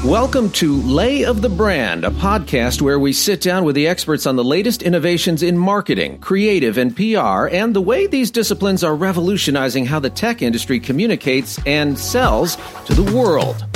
Welcome to Lay of the Brand, a podcast where we sit down with the experts on the latest innovations in marketing, creative, and PR, and the way these disciplines are revolutionizing how the tech industry communicates and sells to the world.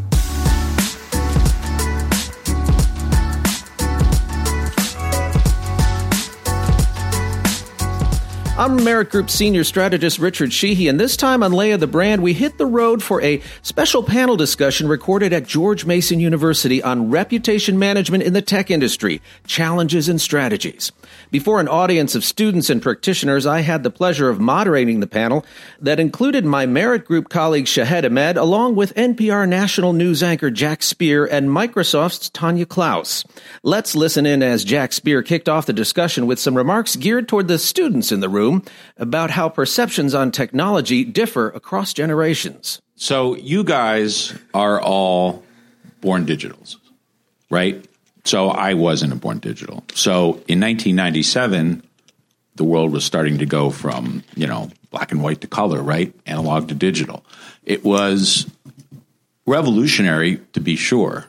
I'm Merit Group Senior Strategist Richard Sheehy, and this time on Lay of the Brand, we hit the road for a special panel discussion recorded at George Mason University on reputation management in the tech industry, challenges and strategies. Before an audience of students and practitioners, I had the pleasure of moderating the panel that included my Merit Group colleague Shahed Ahmed, along with NPR national news anchor Jack Speer and Microsoft's Tanya Klaus. Let's listen in as Jack Speer kicked off the discussion with some remarks geared toward the students in the room about how perceptions on technology differ across generations. So you guys are all born digitals, right? So I wasn't a born digital. So in 1997, the world was starting to go from, black and white to color, right? Analog to digital. It was revolutionary, to be sure.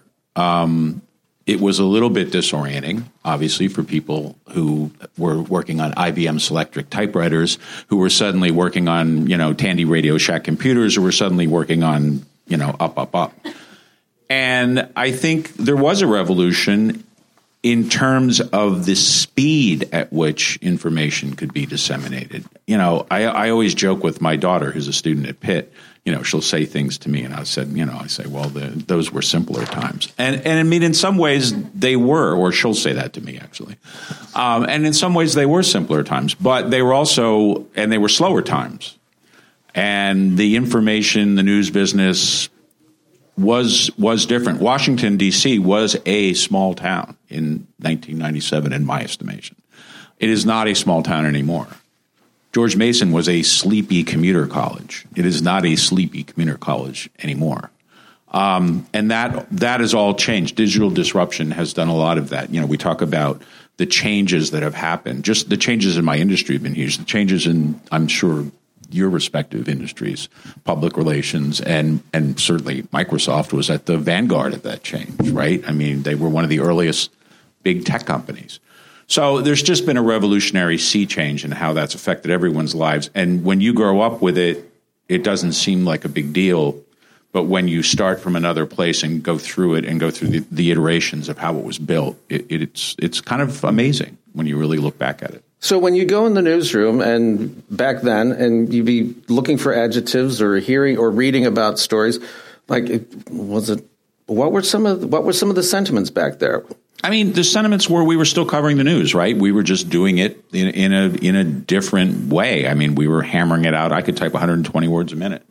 It was a little bit disorienting, obviously, for people who were working on IBM Selectric typewriters, who were suddenly working on, Tandy Radio Shack computers, who were suddenly working on, up. And I think there was a revolution in terms of the speed at which information could be disseminated. I always joke with my daughter, who's a student at Pitt. She'll say things to me, and I say, well, those were simpler times. And I mean, in some ways they were, or she'll say that to me, actually. And in some ways they were simpler times, but they were slower times. And the information, the news business was different. Washington, D.C. was a small town in 1997, in my estimation. It is not a small town anymore. George Mason was a sleepy commuter college. It is not a sleepy commuter college anymore. And that has all changed. Digital disruption has done a lot of that. We talk about the changes that have happened. Just the changes in my industry have been huge. The changes in, I'm sure, your respective industries, public relations, and certainly Microsoft was at the vanguard of that change, right? I mean, they were one of the earliest big tech companies. So there's just been a revolutionary sea change in how that's affected everyone's lives. And when you grow up with it, it doesn't seem like a big deal. But when you start from another place and go through it and go through the iterations of how it was built, it's kind of amazing when you really look back at it. So when you go in the newsroom and back then, and you'd be looking for adjectives or hearing or reading about stories, what were some of the sentiments back there? I mean, the sentiments were we were still covering the news, right? We were just doing it in a different way. I mean, we were hammering it out. I could type 120 words a minute.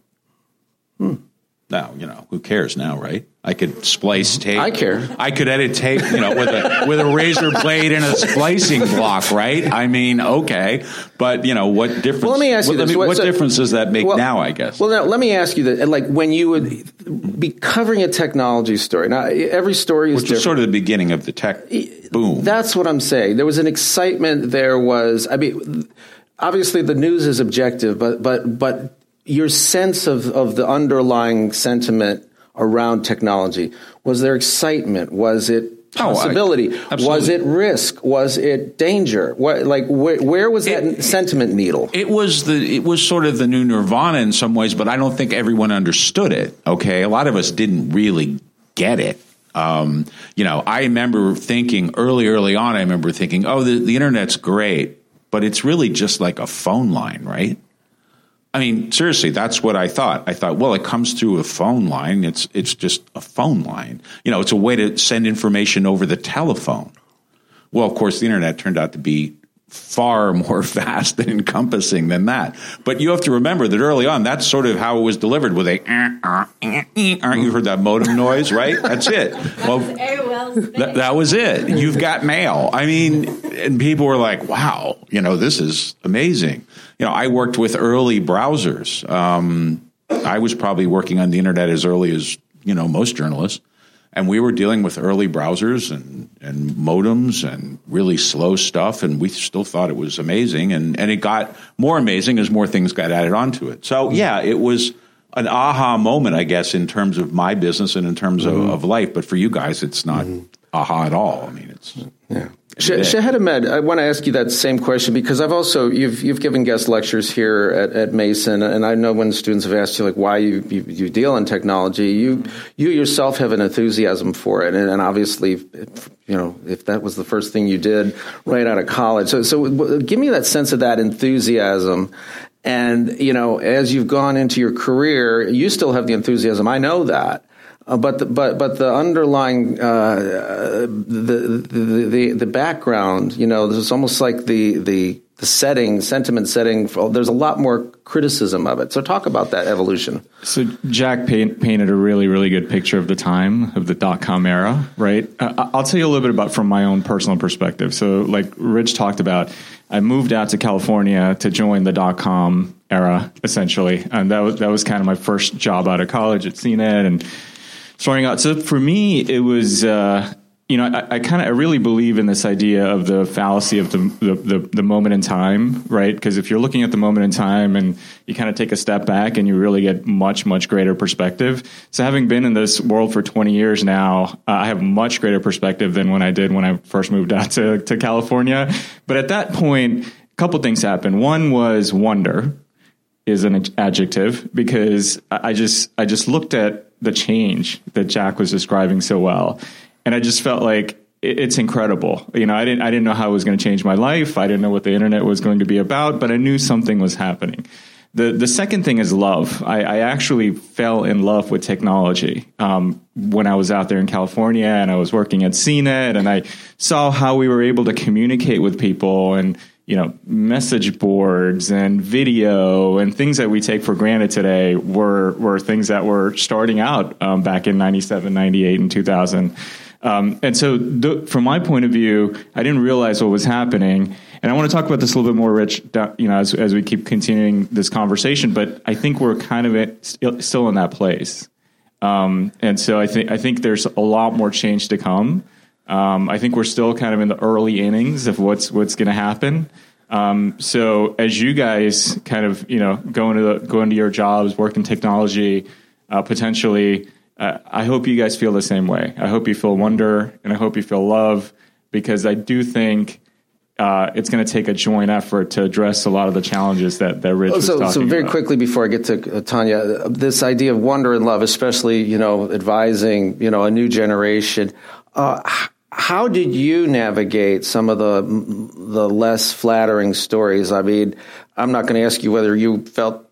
Now, who cares now, right? I could splice tape. I care. I could edit tape, with a razor blade and a splicing block, right? I mean, okay, but what difference? Well, let me ask you this: what difference does that make now? I guess. Well, now let me ask you that. Like when you would be covering a technology story, now every story is different. Was sort of the beginning of the tech boom. That's what I'm saying. There was an excitement. There was. I mean, obviously the news is objective, but your sense of the underlying sentiment around technology, was there excitement? Was it possibility? Was it risk? Was it danger? Where was that sentiment needle? It was sort of the new Nirvana in some ways, but I don't think everyone understood it. Okay, a lot of us didn't really get it. I remember thinking early on. I remember thinking, oh, the internet's great, but it's really just like a phone line, right? I mean, seriously, that's what I thought. I thought, well, it comes through a phone line. It's just a phone line. It's a way to send information over the telephone. Well, of course, the internet turned out to be far more vast and encompassing than that. But you have to remember that early on, that's sort of how it was delivered with a you heard that modem noise, right? That's it. Well, that was it. You've got mail. I mean, and people were like, wow, this is amazing. I worked with early browsers. I was probably working on the internet as early as, most journalists. And we were dealing with early browsers and modems and really slow stuff, and we still thought it was amazing. And it got more amazing as more things got added onto it. So, yeah, it was an aha moment, I guess, in terms of my business and in terms of life. But for you guys, it's not aha at all. I mean, it's Shahid Ahmed, I want to ask you that same question because I've also you've given guest lectures here at Mason, and I know when students have asked you like why you deal in technology, you yourself have an enthusiasm for it, and obviously, if that was the first thing you did right out of college, so give me that sense of that enthusiasm. And as you've gone into your career, you still have the enthusiasm. I know that. But the underlying the background, there's almost like the sentiment setting. There's a lot more criticism of it. So talk about that evolution. So Jack painted a really, really good picture of the time of the .com era, right? I'll tell you a little bit about from my own personal perspective. So like Rich talked about, I moved out to California to join the .com era, essentially, and that was kind of my first job out of college at CNET and starting out. So for me, it was, I really believe in this idea of the fallacy of the moment in time, right? Because if you're looking at the moment in time and you kind of take a step back and you really get much, much greater perspective. So having been in this world for 20 years now, I have much greater perspective than when I did when I first moved out to California. But at that point, a couple things happened. One was wonder is an adjective because I just looked at the change that Jack was describing so well. And I just felt like it's incredible. I didn't know how it was going to change my life. I didn't know what the internet was going to be about, but I knew something was happening. The second thing is love. I actually fell in love with technology when I was out there in California and I was working at CNET and I saw how we were able to communicate with people and message boards and video and things that we take for granted today were things that were starting out back in 97, 98, and 2000. And so from my point of view, I didn't realize what was happening. And I want to talk about this a little bit more, Rich, as we keep continuing this conversation. But I think we're kind of still in that place. And so I think there's a lot more change to come. I think we're still kind of in the early innings of what's going to happen. So as you guys kind of, go into your jobs, work in technology, potentially, I hope you guys feel the same way. I hope you feel wonder and I hope you feel love because I do think it's going to take a joint effort to address a lot of the challenges that Rich was talking about. So very quickly before I get to Tanya, this idea of wonder and love, especially, advising, a new generation, how did you navigate some of the less flattering stories? I mean, I'm not going to ask you whether you felt.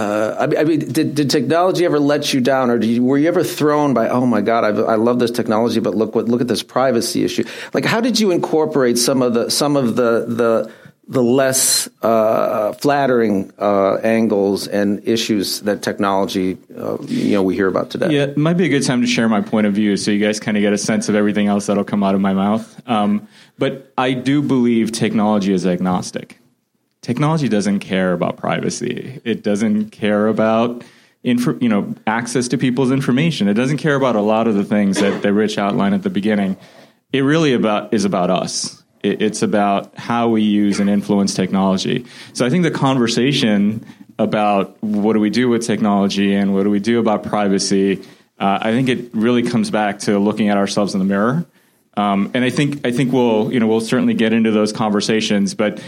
Did technology ever let you down, or were you ever thrown by? Oh my God, I love this technology, but look at this privacy issue. Like, how did you incorporate some of the less flattering angles and issues that technology we hear about today? Yeah, it might be a good time to share my point of view so you guys kind of get a sense of everything else that'll come out of my mouth. But I do believe technology is agnostic. Technology doesn't care about privacy. It doesn't care about access to people's information. It doesn't care about a lot of the things that Rich outlined at the beginning. It really is about us. It's about how we use and influence technology. So I think the conversation about what do we do with technology and what do we do about privacy, I think it really comes back to looking at ourselves in the mirror. And I think we'll certainly get into those conversations. But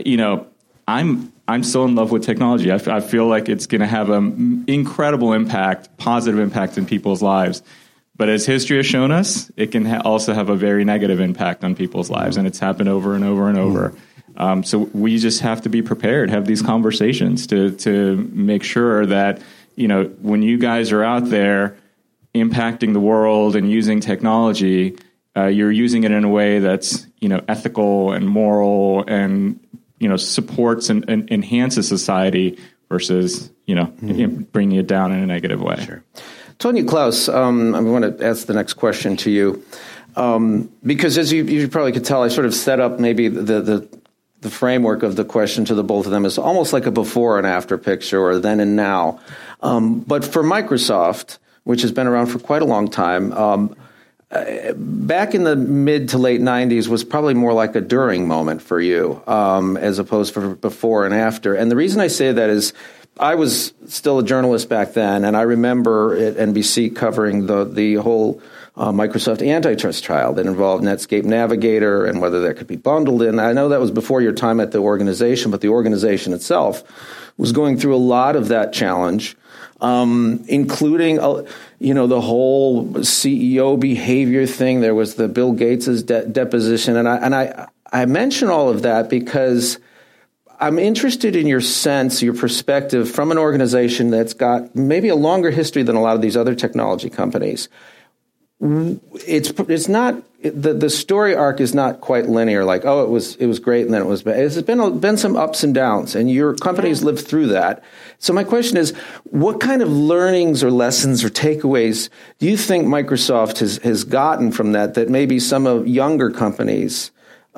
I'm still in love with technology. I feel like it's going to have an incredible impact, positive impact in people's lives. But as history has shown us, it can also have a very negative impact on people's lives, and it's happened over and over and over. So we just have to be prepared, have these conversations to make sure that when you guys are out there impacting the world and using technology, you're using it in a way that's ethical and moral and supports and enhances society versus bringing it down in a negative way. Sure. Tanya Klaus, I want to ask the next question to you, because as you probably could tell, I sort of set up maybe the framework of the question to the both of them as almost like a before and after picture, or then and now. But for Microsoft, which has been around for quite a long time, back in the mid to late 90s was probably more like a during moment for you, as opposed to before and after. And the reason I say that is I was still a journalist back then, and I remember at NBC covering the whole Microsoft antitrust trial that involved Netscape Navigator and whether that could be bundled in. I know that was before your time at the organization, but the organization itself was going through a lot of that challenge, including the whole CEO behavior thing. There was the Bill Gates's deposition, and I mention all of that because I'm interested in your sense, your perspective from an organization that's got maybe a longer history than a lot of these other technology companies. It's not the story arc is not quite linear. Like, oh, it was great and then it was bad. It's been some ups and downs, and your company's lived through that. So my question is, what kind of learnings or lessons or takeaways do you think Microsoft has gotten from that maybe some of younger companies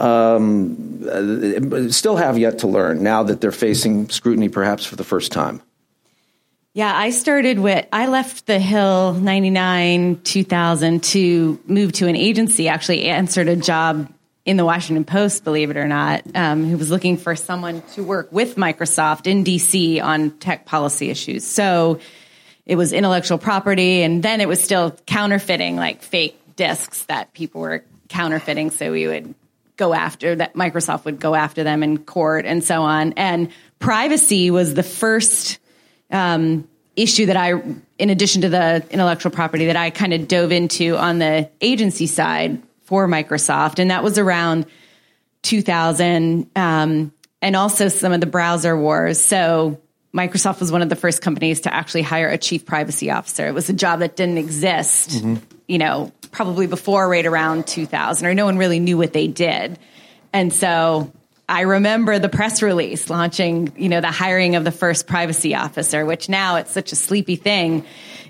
still have yet to learn now that they're facing scrutiny perhaps for the first time? Yeah, I left the Hill 99, 2000 to move to an agency, actually answered a job in the Washington Post, believe it or not, who was looking for someone to work with Microsoft in DC on tech policy issues. So it was intellectual property, and then it was still counterfeiting, like fake disks that people were counterfeiting. So Microsoft would go after them in court and so on. And privacy was the first issue that in addition to the intellectual property, that I kind of dove into on the agency side for Microsoft. And that was around 2000, and also some of the browser wars. So Microsoft was one of the first companies to actually hire a chief privacy officer. It was a job that didn't exist, probably before right around 2000, or no one really knew what they did. And so I remember the press release launching, the hiring of the first privacy officer, which now it's such a sleepy thing.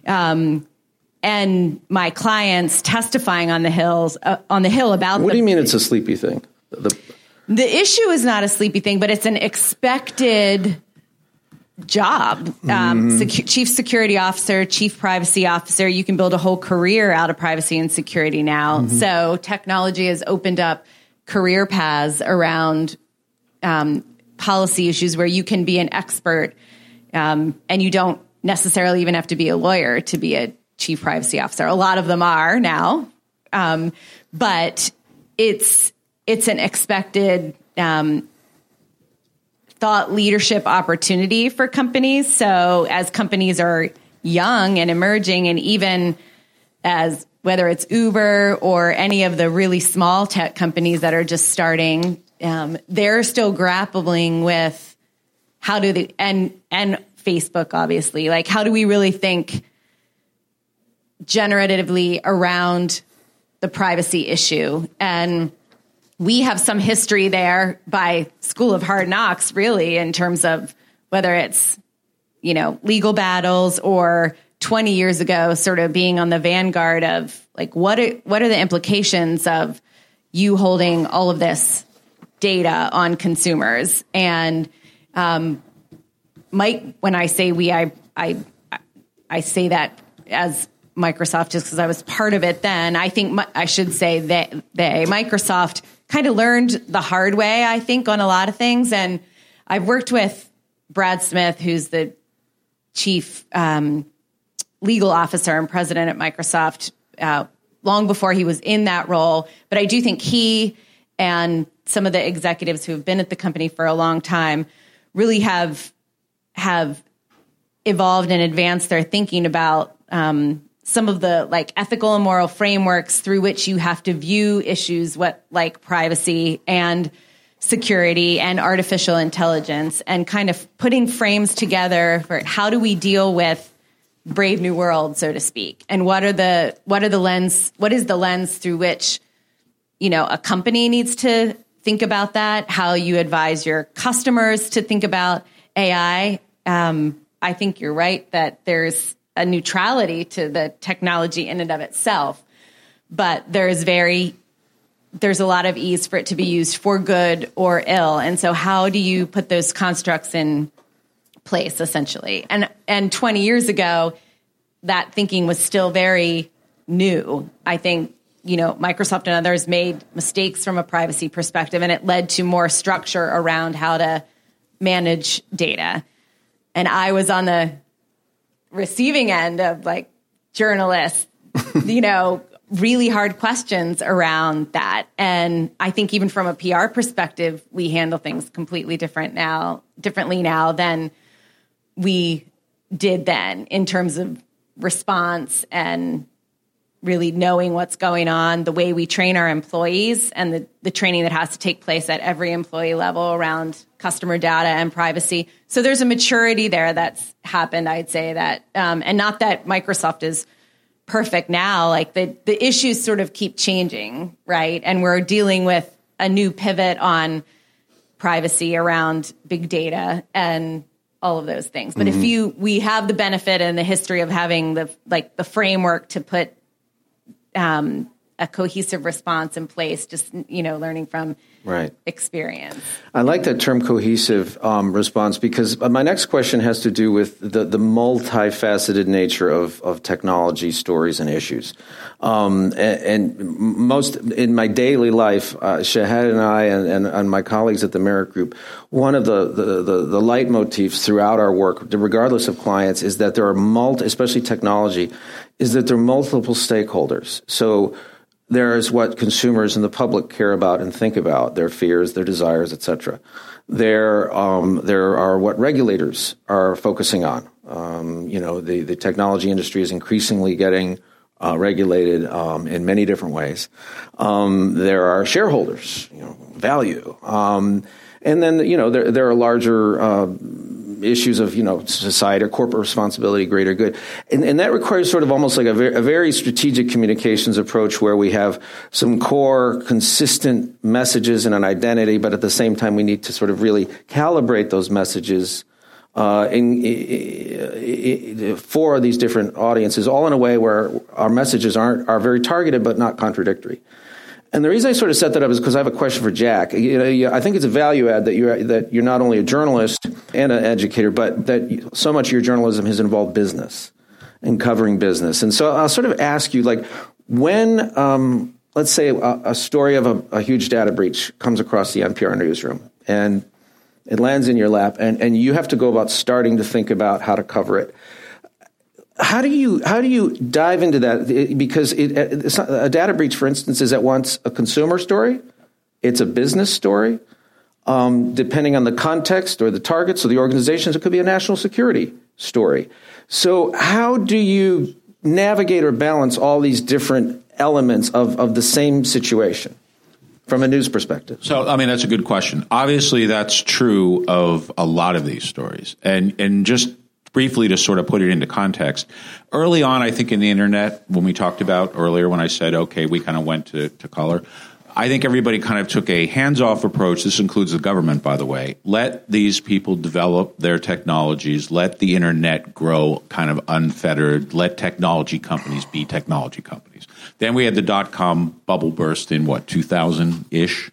And my clients testifying on the Hill about what do you mean it's a sleepy thing? The issue is not a sleepy thing, but it's an expected job. Chief security officer, chief privacy officer. You can build a whole career out of privacy and security now. So technology has opened up career paths around policy issues where you can be an expert, and you don't necessarily even have to be a lawyer to be a chief privacy officer. A lot of them are now, but it's an expected thought leadership opportunity for companies. So as companies are young and emerging, and even as whether it's Uber or any of the really small tech companies that are just starting, they're still grappling with how do they, and Facebook, obviously, like how do we really think generatively around the privacy issue? And we have some history there by School of Hard Knocks, really, in terms of whether it's, legal battles, or 20 years ago, sort of being on the vanguard of like, what are the implications of you holding all of this data on consumers? And Mike, when I say we, I say that as Microsoft just because I was part of it then. I think I should say that Microsoft kind of learned the hard way, I think, on a lot of things. And I've worked with Brad Smith, who's the chief legal officer and president at Microsoft, long before he was in that role. But I do think he and some of the executives who have been at the company for a long time really have evolved and advanced their thinking about some of the like ethical and moral frameworks through which you have to view issues like privacy and security and artificial intelligence, and kind of putting frames together for how do we deal with Brave New World, so to speak, and what is the lens through which a company needs to think about that, how you advise your customers to think about AI. I think you're right that there's a neutrality to the technology in and of itself, but there's a lot of ease for it to be used for good or ill. And so how do you put those constructs in place, essentially? And 20 years ago, that thinking was still very new. I think, Microsoft and others made mistakes from a privacy perspective, and it led to more structure around how to manage data. And I was on the receiving end of like journalists, really hard questions around that. And I think even from a PR perspective, we handle things completely differently now than we did then in terms of response and really knowing what's going on, the way we train our employees and the training that has to take place at every employee level around customer data and privacy. So there's a maturity there that's happened, I'd say that, and not that Microsoft is perfect now, like the issues sort of keep changing, right? And we're dealing with a new pivot on privacy around big data and all of those things. But we have the benefit and the history of having the framework to put a cohesive response in place, just, learning from experience. I like that term cohesive response, because my next question has to do with the multifaceted nature of technology stories and issues. And most in my daily life, Shahad and I and my colleagues at the Merit Group, one of the leitmotifs throughout our work, regardless of clients, is that there are especially technology, is that there are multiple stakeholders. So there is what consumers and the public care about and think about, their fears, their desires, etc. There are what regulators are focusing on. The technology industry is increasingly getting regulated in many different ways. There are shareholders, value. And then, there are larger issues of, society, corporate responsibility, greater good. And that requires sort of almost like a very strategic communications approach where we have some core consistent messages and an identity, but at the same time, we need to sort of really calibrate those messages for these different audiences, all in a way where our messages are very targeted, but not contradictory. And the reason I sort of set that up is because I have a question for Jack. I think it's a value add that you're not only a journalist and an educator, but that so much of your journalism has involved business and covering business. And so I'll sort of ask you, like, when, let's say, a story of a huge data breach comes across the NPR newsroom and it lands in your lap, and you have to go about starting to think about how to cover it. How do you dive into that? Because a data breach, for instance, is at once a consumer story, it's a business story, depending on the context or the targets or the organizations, it could be a national security story. So how do you navigate or balance all these different elements of the same situation from a news perspective? So, that's a good question. Obviously, that's true of a lot of these stories. And just briefly to sort of put it into context, early on, I think in the internet, when we talked about earlier, when I said, okay, we kind of went to color, I think everybody kind of took a hands-off approach. This includes the government, by the way. Let these people develop their technologies. Let the internet grow kind of unfettered. Let technology companies be technology companies. Then we had the dot-com bubble burst in, 2000-ish?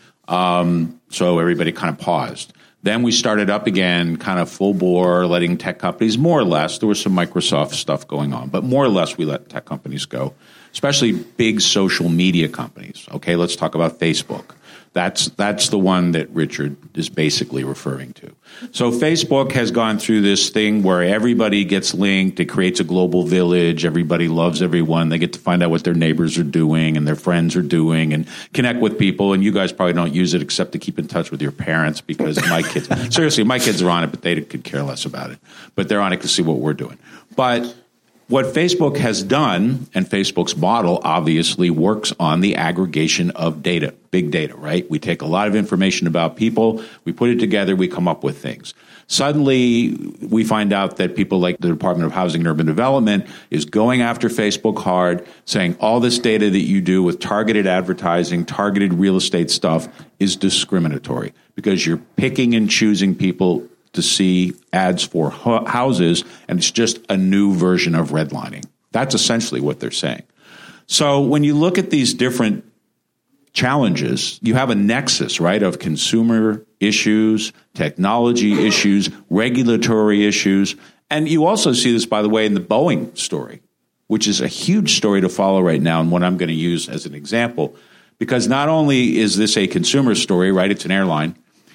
So everybody kind of paused. Then we started up again, kind of full bore, letting tech companies, more or less, there was some Microsoft stuff going on, but more or less we let tech companies go, especially big social media companies. Okay, let's talk about Facebook. That's the one that Richard is basically referring to. So Facebook has gone through this thing where everybody gets linked. It creates a global village. Everybody loves everyone. They get to find out what their neighbors are doing and their friends are doing and connect with people. And you guys probably don't use it except to keep in touch with your parents, because my kids, seriously, my kids are on it, but they could care less about it. But they're on it to see what we're doing. But what Facebook has done, and Facebook's model obviously works on the aggregation of data, big data, right? We take a lot of information about people, we put it together, we come up with things. Suddenly, we find out that people like the Department of Housing and Urban Development is going after Facebook hard, saying all this data that you do with targeted advertising, targeted real estate stuff is discriminatory because you're picking and choosing people to see ads for houses, and it's just a new version of redlining. That's essentially what they're saying. So when you look at these different challenges, you have a nexus, right, of consumer issues, technology issues, regulatory issues, and you also see this, by the way, in the Boeing story, which is a huge story to follow right now, and what I'm going to use as an example, because not only is this a consumer story, right, it's an airline,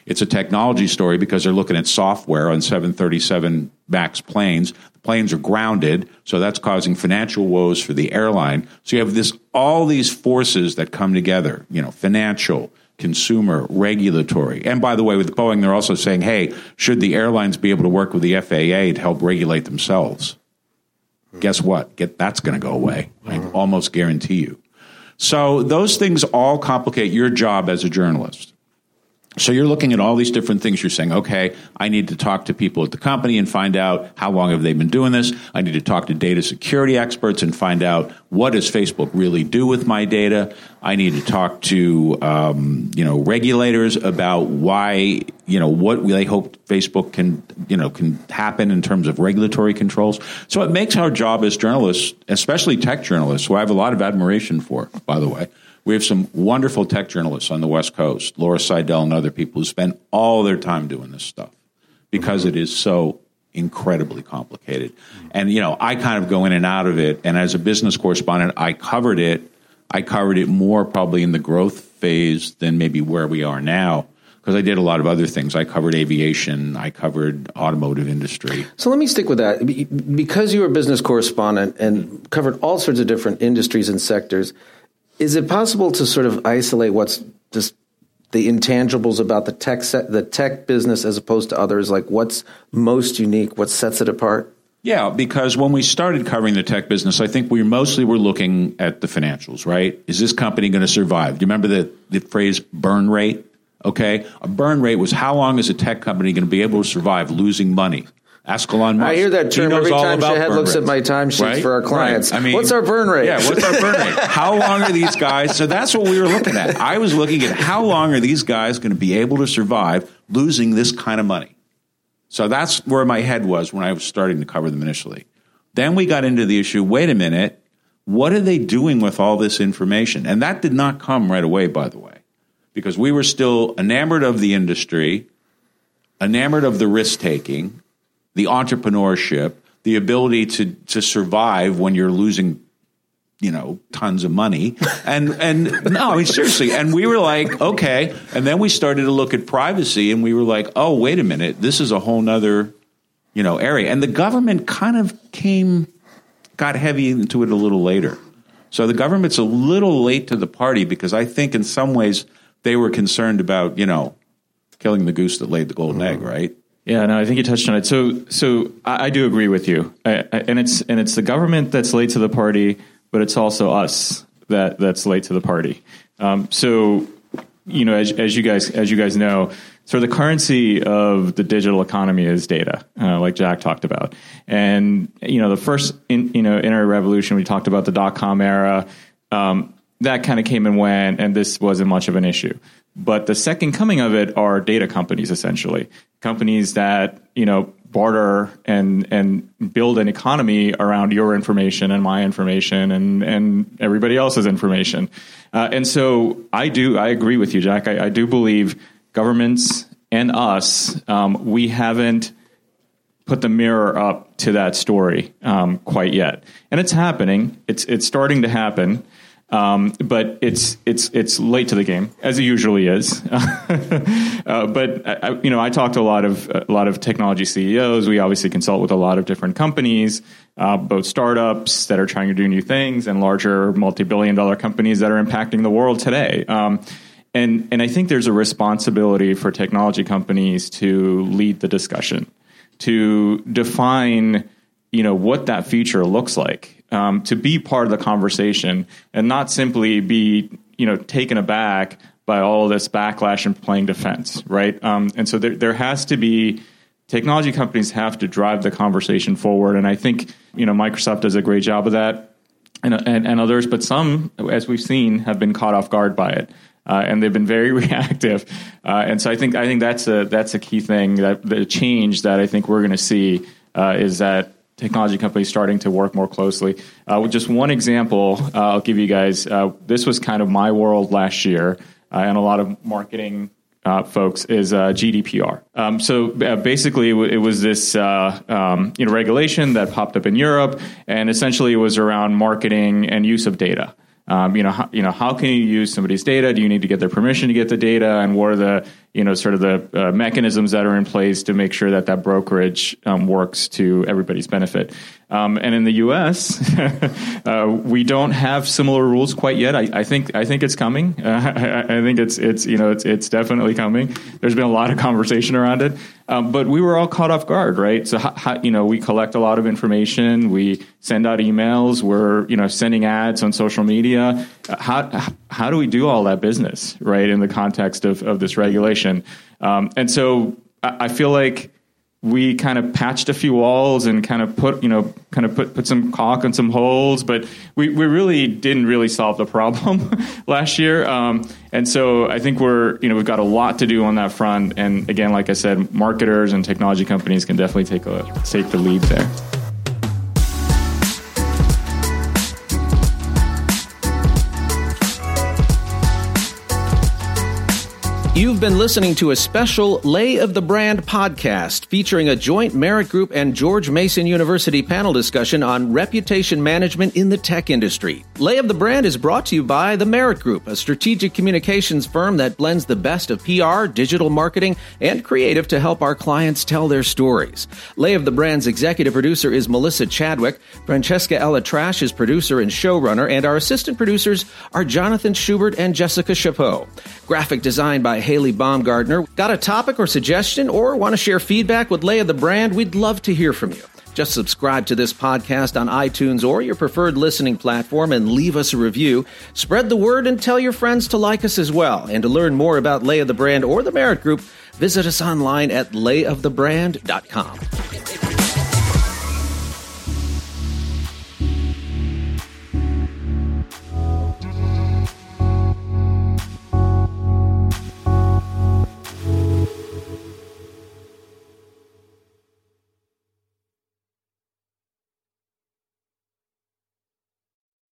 It's a technology story because they're looking at software on 737 MAX planes. The planes are grounded, so that's causing financial woes for the airline. So you have all these forces that come together, financial, consumer, regulatory. And by the way, with Boeing, they're also saying, hey, should the airlines be able to work with the FAA to help regulate themselves? Guess what? That's going to go away. I almost guarantee you. So those things all complicate your job as a journalist. So you're looking at all these different things. You're saying, okay, I need to talk to people at the company and find out how long have they been doing this. I need to talk to data security experts and find out what does Facebook really do with my data. I need to talk to regulators about why, what they hope Facebook can happen in terms of regulatory controls. So it makes our job as journalists, especially tech journalists, who I have a lot of admiration for, by the way. We have some wonderful tech journalists on the West Coast, Laura Seidel and other people who spend all their time doing this stuff because it is so incredibly complicated. And, I kind of go in and out of it. And as a business correspondent, I covered it more probably in the growth phase than maybe where we are now, because I did a lot of other things. I covered aviation. I covered automotive industry. So let me stick with that. Because you were a business correspondent and covered all sorts of different industries and sectors, is it possible to sort of isolate what's just the intangibles about the tech business as opposed to others? Like what's most unique? What sets it apart? Yeah, because when we started covering the tech business, I think we mostly were looking at the financials, right? Is this company going to survive? Do you remember the phrase burn rate? Okay. A burn rate was how long is a tech company going to be able to survive losing money? Ask Elon Musk. I hear that term every time Shahid looks at my timesheets for our clients. Right. What's our burn rate? Yeah, what's our burn rate? How long are these guys? So that's what we were looking at. I was looking at how long are these guys going to be able to survive losing this kind of money? So that's where my head was when I was starting to cover them initially. Then we got into the issue, wait a minute, what are they doing with all this information? And that did not come right away, by the way, because we were still enamored of the industry, enamored of the risk-taking, the entrepreneurship, the ability to survive when you're losing, tons of money. And no, I mean, seriously. And we were like, okay. And then we started to look at privacy and we were like, oh, wait a minute. This is a whole nother, area. And the government kind of got heavy into it a little later. So the government's a little late to the party because I think in some ways they were concerned about, killing the goose that laid the golden egg, right? Yeah, no, I think you touched on it. So I do agree with you, and it's the government that's late to the party, but it's also us that's late to the party. So as you guys know, so the currency of the digital economy is data, like Jack talked about, and the first internet revolution, we talked about the .com era. That kind of came and went, and this wasn't much of an issue. But the second coming of it are data companies, essentially. Companies that, barter and build an economy around your information and my information and everybody else's information. And so I agree with you, Jack. I do believe governments and us, we haven't put the mirror up to that story quite yet. And it's happening. It's starting to happen. But it's late to the game, as it usually is. But I talk to a lot of technology CEOs. We obviously consult with a lot of different companies, both startups that are trying to do new things and larger multi-billion-dollar companies that are impacting the world today. And I think there's a responsibility for technology companies to lead the discussion, to define what that future looks like. To be part of the conversation and not simply be, taken aback by all of this backlash and playing defense, right? And so there has to be, technology companies have to drive the conversation forward. And I think, Microsoft does a great job of that and others, but some, as we've seen, have been caught off guard by it. And they've been very reactive. And so I think that's a key thing, that the change that I think we're going to see is that technology companies starting to work more closely. With just one example, I'll give you guys. This was kind of my world last year, and a lot of marketing folks is GDPR. So basically, it was this regulation that popped up in Europe, and essentially it was around marketing and use of data. How can you use somebody's data? Do you need to get their permission to get the data? And what are the sort of the mechanisms that are in place to make sure that brokerage works to everybody's benefit. And in the U.S., we don't have similar rules quite yet. I think it's coming. I think it's definitely coming. There's been a lot of conversation around it, but we were all caught off guard, right? So we collect a lot of information. We send out emails. We're sending ads on social media. How do we do all that business, right, in the context of this regulation? And so I feel like we kind of patched a few walls and kind of put some caulk on some holes, but we really didn't solve the problem last year. And so I think we've got a lot to do on that front. And again, like I said, marketers and technology companies can definitely take the lead there. You've been listening to a special Lay of the Brand podcast featuring a joint Merit Group and George Mason University panel discussion on reputation management in the tech industry. Lay of the Brand is brought to you by the Merit Group, a strategic communications firm that blends the best of PR, digital marketing, and creative to help our clients tell their stories. Lay of the Brand's executive producer is Melissa Chadwick. Francesca Ella Trash is producer and showrunner, and our assistant producers are Jonathan Schubert and Jessica Chapeau. Graphic design by Haley Baumgardner. Got a topic or suggestion or want to share feedback with Lay of the Brand? We'd love to hear from you. Just subscribe to this podcast on iTunes or your preferred listening platform and leave us a review. Spread the word and tell your friends to like us as well. And to learn more about Lay of the Brand or the Merit Group, visit us online at layofthebrand.com.